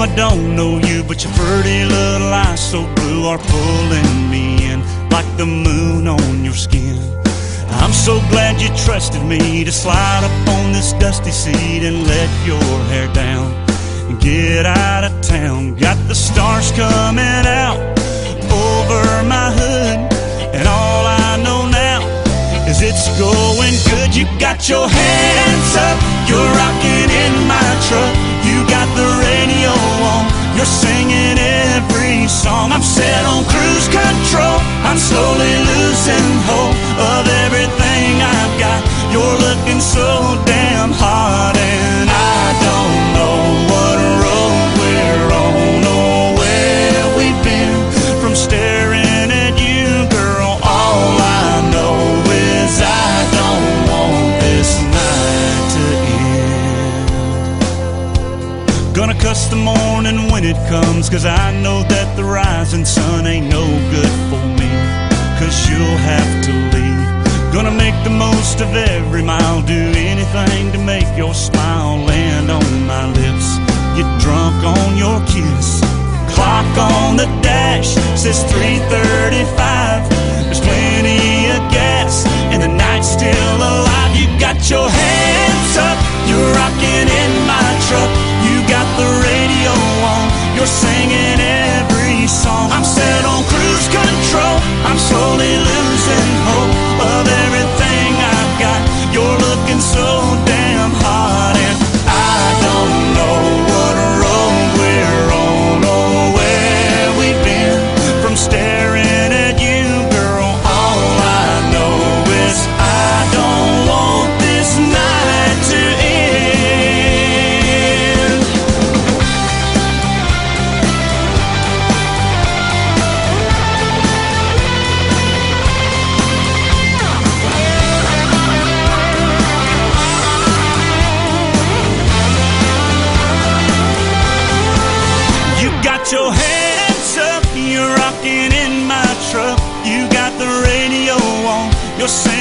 I don't know you, but your pretty little eyes so blue are pulling me in like the moon on your skin. I'm so glad you trusted me to slide up on this dusty seat and let your hair down and get out of town. Got the stars coming out over my hood, and all I know now is it's going good. You got your hands up, you're rocking in my truck. You got the radio on, you're singing every song. I'm set on cruise control, I'm slowly losing hope of everything I've got. You're looking so damn hot, and I don't know what road we're on or where we've been. From staring at you, girl, all I know is I don't want this night to end. Gonna cuss the morning when it comes, 'cause I know that the rising sun ain't no good for me, 'cause you'll have to leave. Gonna make the most of every mile, do anything to make your smile land on my lips. Get drunk on your kiss. Clock on the dash says 3:35. There's plenty of gas and the night's still alive. You got your hands up, you're rocking in my truck. You got the radio on, you're singing every song. I'm set on cruise control, I'm slowly losing hope of everything I've got. You're looking so damn hot, and I don't know what road we're on or where we've been. From staring at you, girl, all I know is I don't want this night to end. You got your hands up, you're rocking in my truck. You got the radio on, you're